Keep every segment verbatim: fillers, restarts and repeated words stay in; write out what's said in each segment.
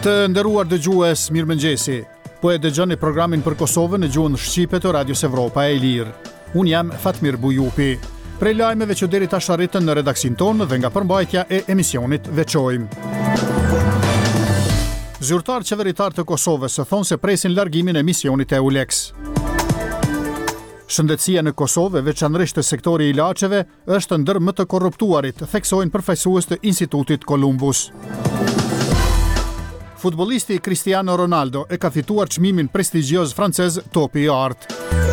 Të nderuar dëgjues, mirëmëngjesi. Po e dëgjoni programin për Kosovën në gjuhën shqipe të Radios Evropa e Lirë. Unë jam Fatmir Bujupi. Prej lajmeve që deri tash arritën në redaksin tonë dhe nga përmbajtja e emisionit veçojmë. Zyrtar qeveritar të Kosovës thonë se presin largimin e misionit e EULEX. Shëndetësia në Kosovë, veçanërisht të sektori i ilaçeve, është ndër më të korruptuarit, theksojnë përfaqësues të Institutit Columbus. Futbollisti Cristiano Ronaldo e ka fituar çmimin prestigjioz francez Topi i Artë.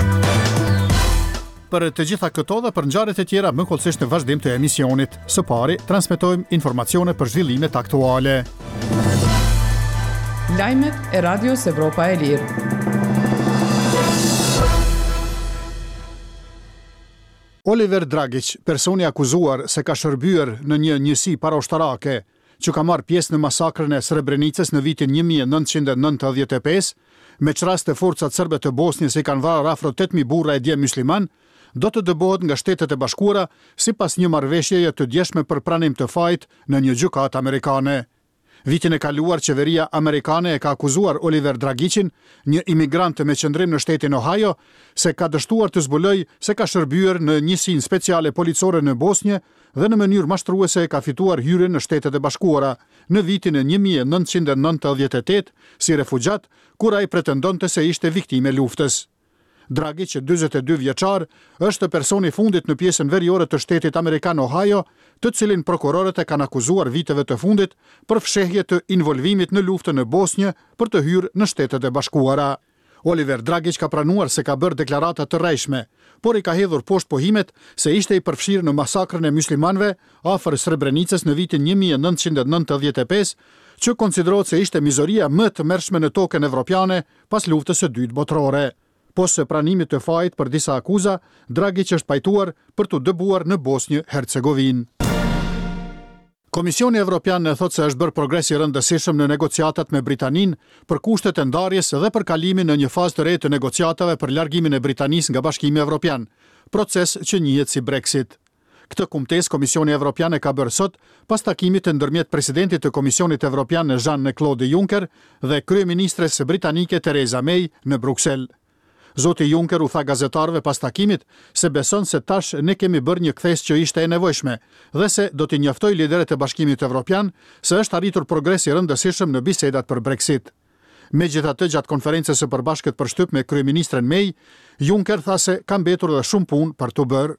Për të gjitha këto dhe për ngjarjet e tjera më kollësisht në vazhdim të emisionit. Së pari, transmetojmë informacione për zhvillimet aktuale. Lajmet e Radios Evropa e Lirë. Oliver Dragić, personi akuzuar se ka shërbyer në një njësi paraoshtarake që ka marrë pjesë në masakrën e Srebrenicës në vitin një mijë e nëntëqind e nëntëdhjetë e pesë, me çrast të forcat serbe të Bosnjës i kanë vrarë afro tetëqind mijë burra e djem musliman, do të dëbohet nga Shtetet e Bashkuara sipas një marrëveshjeje të djeshme për pranim të fajit në një gjykatë amerikane. Vitin e kaluar, qeveria amerikane e ka akuzuar Oliver Dragićin, një imigrant me qëndrim në shtetin Ohio, se ka dështuar të zbuloj se ka shërbyer në njësinë speciale policore në Bosnjë dhe në mënyrë mashtruese ka fituar hyrje në Shtetet e Bashkuara në vitin e një mijë e nëntëqind e nëntëdhjetë e tetë si refugjat, kur ai pretendonte se ishte viktimë e luftës. Dragić, dyzet e dy vjeçar, është personi i fundit në pjesën veriore të shtetit amerikan Ohio, të cilin prokurorët e kanë akuzuar viteve të fundit për fshehje të involvimit në luftën në Bosnjë për të hyrë në Shtetet e Bashkuara. Oliver Dragić ka pranuar se ka bërë deklarata të rrejshme, por i ka hedhur poshtë pohimet se ishte i përfshirë në masakrën e muslimanëve afër Srebrenicës në vitin një mijë e nëntëqind e nëntëdhjetë e pesë, që konsiderohet se ishte mizoria më të mërshme në tokën evropiane pas luftës së dytë botërore. Pas pranimit të fajit për disa akuza, Dragić është pajtuar për të dëbuar në Bosnjë-Hercegovinë. Komisioni Evropian thotë se është bërë progres i rëndësishëm në negociatat me Britaninë për kushtet e ndarjes dhe për kalimin në një fazë të re të negociatave për largimin e Britanisë nga Bashkimi Evropian, proces që njihet si Brexit. Këtë kumtesë Komisioni Evropian e ka bërë sot pas takimit të ndërmjet presidentit të Komisionit Evropian Jean-Claude Juncker dhe kryeministres britanike Theresa May në Bruksel. Zoti Juncker u tha gazetarëve pas takimit se beson se tash ne kemi bërë një kthes që ishte e nevojshme dhe se do t'i njoftoj liderët e Bashkimit Evropian se është arritur progres i rëndësishëm në bisedat për Brexit. Megjithatë, gjatë konferencës së përbashkët për shtyp me kryeministren May, Juncker tha se ka mbetur edhe shumë punë për të bërë.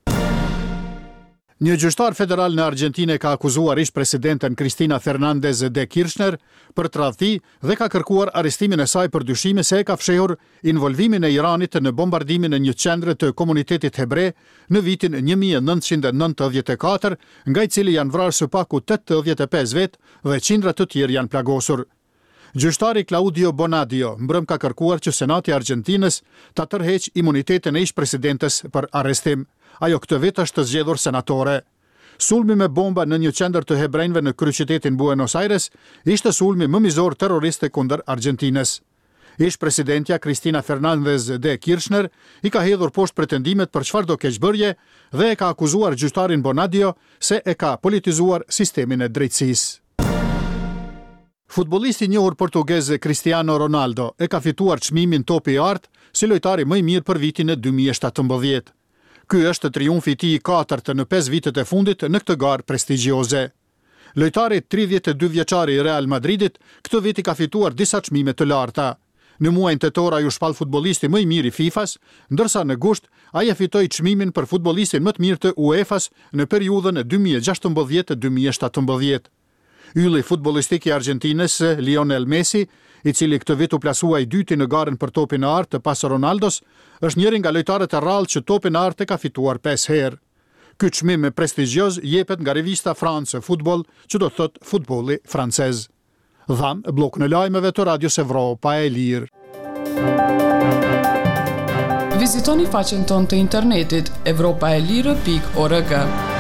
Një gjyqtar federal në Argjentinë ka akuzuar ish-presidenten Cristina Fernández de Kirchner për tradhti dhe ka kërkuar arrestimin e saj për dyshime se e ka fshehur involvimin e Iranit në bombardimin e një qendre të komunitetit hebre në vitin një mijë e nëntëqind e nëntëdhjetë e katër, nga i cili janë vrarë së paku tetëdhjetë e pesë vetë dhe qindra të tjerë janë plagosur. Gjyqtari Claudio Bonadio mbrëm ka kërkuar që Senati i Argjentinës ta tërheq imunitetin e ish-presidentes për arrestim. Ajo këtë vit është zgjedhur senatore. Sulmi me bomba në një qendër të hebrejnëve në kryeqytetin Buenos Aires ishte sulmi më mizor terroriste kundër Argjentinës. Ish-presidentja Cristina Fernández de Kirchner i ka hedhur poshtë pretendimet për çfarëdo keqbërje dhe e ka akuzuar gjyqtarin Bonadio se e ka politizuar sistemin e drejtësisë. Futbollisti i njohur portugez Cristiano Ronaldo e ka fituar çmimin Topi i Artë si lojtari më i mirë për vitin e dy mijë e shtatëmbëdhjetë. Ky është triumfi i tij i katërt në pesë vitet e fundit në këtë garë prestigjioze. Lojtari tridhjetë e dy vjeçari i Real Madridit këtë vit i ka fituar disa çmime të larta. Në muajin tetor ai u shpall futbollisti më i mirë i FIFA-s, ndërsa në gusht ai e fitoi çmimin për futbollistin më të mirë të UEFA-s në periudhën e dy mijë e gjashtëmbëdhjetë e dy mijë e shtatëmbëdhjetë. Ylli futbollistik i Argjentinës, Lionel Messi, i cili këtë vit u plasua i dyti në garën për Topin e Artë pas Ronaldos, është njëri nga lojtarët e rrallë që Topin e Artë ka fituar pesë herë. Ky çmim prestigjioz jepet nga revista France Football, që do të thotë futbolli francez. Dham blokun e lajmeve të Radios Evropa e Lirë. Vizitoni faqen tonë të internetit evropaelire pikë org.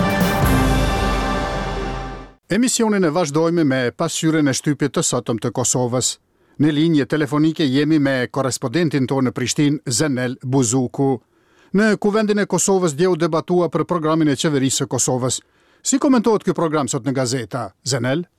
Emisionin e vazhdojmë me pasqyrën e shtypit të sotëm të Kosovës. Në linje telefonike jemi me korrespondentin tonë në Prishtinë, Zenel Buzuku. Në Kuvendin e Kosovës dje u debatua për programin e qeverisë së Kosovës. Si komentohet ky program sot në gazeta, Zenel? Po,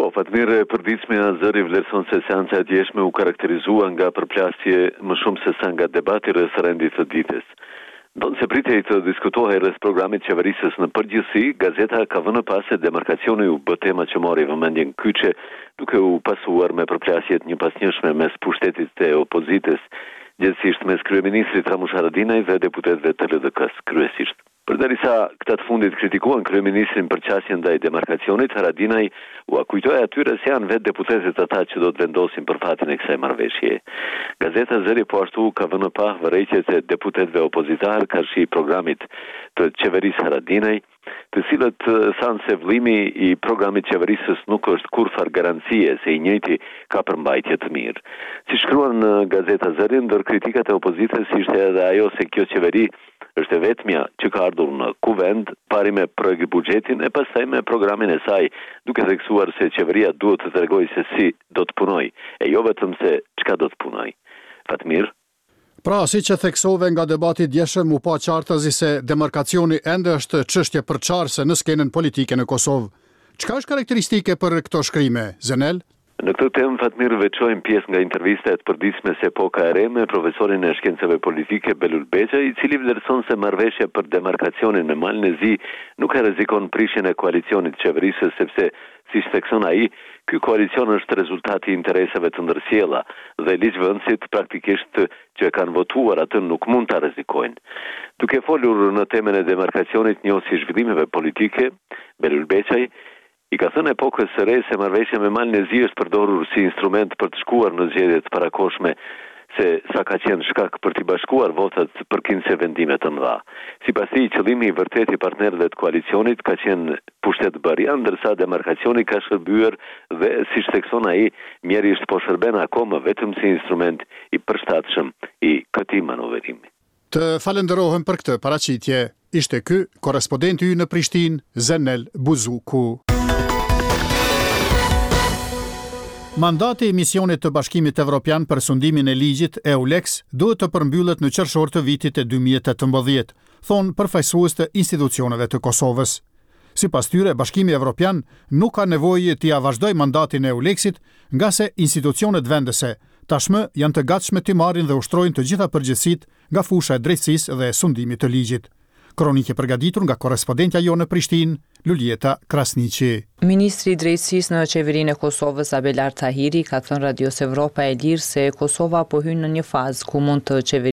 Po, Fatmir, përditshmja zëri vlerëson se seanca e djeshme u karakterizua nga përplasje më shumë se sa nga debati rreth rendit të ditës. Ndonë se pritej të diskutohej rreth programit qeverisës në përgjithësi, gazeta ka vënë pas se demarkacioni u bë tema që mori vëmendjen kyçe, duke u pasuar me përplasjet një pas njëshme mes pushtetit të opozitës, gjithsesisht mes kryeministrit Ramush Haradinaj dhe deputetëve të L D K-s kryesisht. Përderisa këta të fundit kritikuan kryeministrin për qasjen ndaj demarkacionit, Haradinaj u akujtoi atyre se janë vetë deputetët ata që do të vendosin për fatin e kësaj marrëveshje. Gazeta Zëri po ashtu ka vënë pa vërejtjet e deputetëve opozitar karshi programit të qeverisë Haradinaj, të cilët thanë se vëllimi i programit qeverisës nuk është kurfar garancie se i njëjti ka përmbajtje të mirë. Si shkruan në Gazeta Zëri, ndër kritikat e opozitës ishte edhe ajo se kjo qeveri është e vetmja që ka ardhur në kuvend, pari me projekt buxhetin e pastaj me programin e saj, duke theksuar se qeveria duhet të tregojë se si do të punojë, e jo vetëm se çka do të punojë. Fatmir? Pra, si që theksove nga debati djeshëm, u pa qartëzi se demarkacioni ende është çështje përçarëse në skenën politike në Kosovë. Çka është karakteristike për këto shkrime, Zenel? Në këtë temë, Fatmir, veçojmë pjesë nga intervistat e përditshme se Epoka e Re me profesorin e shkencave politike Belul Beqa, i cili vlerëson se marrëveshja për demarkacionin me Malën e Zi nuk e rrezikon prishjen e koalicionit qeverisës, sepse, si thekson ai, ky koalicion është rezultati i interesave të ndërsjella dhe ligjvënësit praktikisht që kanë votuar atë nuk mund ta rrezikojnë. Duke folur në temën e demarkacionit njohësi zhvillimeve politike, Belul Beqaj i ka thënë Epokës së Re se marrëveshja me Malën e Zi është përdorur si instrument për të shkuar në zgjedhjet parakohshme, se sa ka qenë shkak për t'i bashkuar votat për kinse vendime të mëdha. Sipas tij, qëllimi i vërtet i partnerëve të koalicionit ka qenë pushtet bërja, ndërsa demarkacioni ka shërbyer dhe, siç thekson ai, mjerisht po shërben akoma vetëm si instrument i përshtatshëm i këtij manovrimi. Të falenderohem për këtë paraqitje. Ishte ky korrespondenti ynë në Prishtinë, Zenel Buzuku. Mandati i misionit të Bashkimit Evropian për sundimin e ligjit EULEX duhet të përmbyllet në qershor të vitit e dy mijë e tetëmbëdhjetë, thonë përfaqësues të institucioneve të Kosovës. Sipas tyre, Bashkimi Evropian nuk ka nevojë t'i vazhdojë mandatin e EULEX-it, nga se institucionet vendese tashmë janë të gatshme t'i marrin dhe ushtrojnë të gjitha përgjegjësitë nga fusha e drejtësisë dhe sundimit të ligjit. Kronikë përgatitur nga korrespondentja jonë në Prishtinë, Luljeta Krasniqi. Ministri i Drejtësisë në qeverinë e Kosovës, Abelar Tahiri, ka thënë Radios Evropa e Lirë se Kosova po hyn në një fazë ku mund të qeverisë